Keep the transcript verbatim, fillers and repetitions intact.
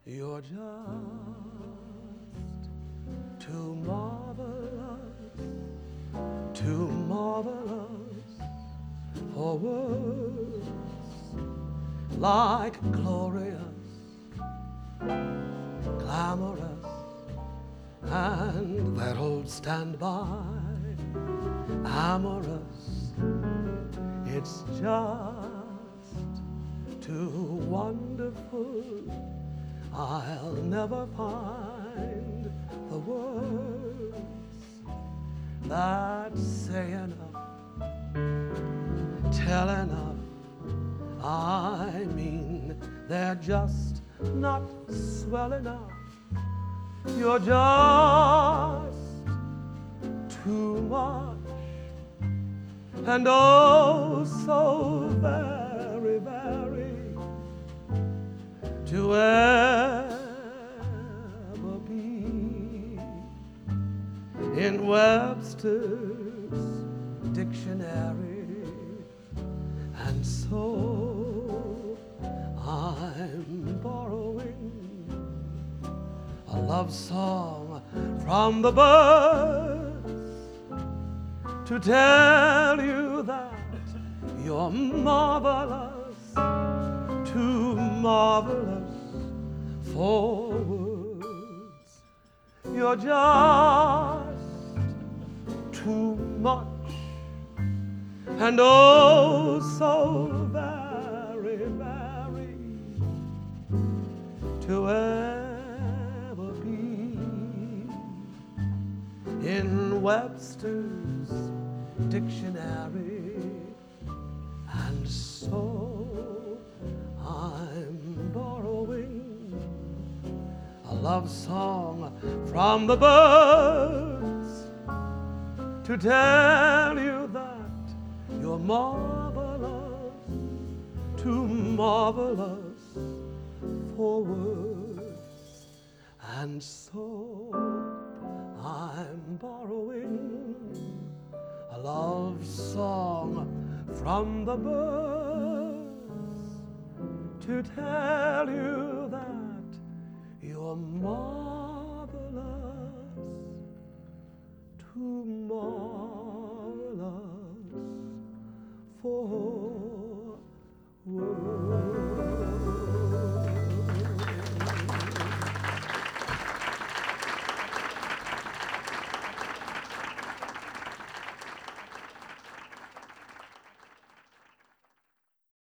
You're just too marvelous, too marvelous for words, like glorious, glamorous, and that old standby, amorous. It's just too wonderful. I'll never find the words that say enough, tell enough. I mean, they're just not swell enough. You're just too much, and oh so very, very to ever be in Webster's dictionary. And so I'm borrowing a love song from the birds to tell you that you're marvelous, too marvelous for words. You're just too much, and oh so very, very to ever be in Webster's dictionary. And so I'm borrowing a love song from the birds to tell you that you're marvelous, too marvelous for words. And so I'm borrowing a love song from the birds to tell you that you're marvelous, too marvelous for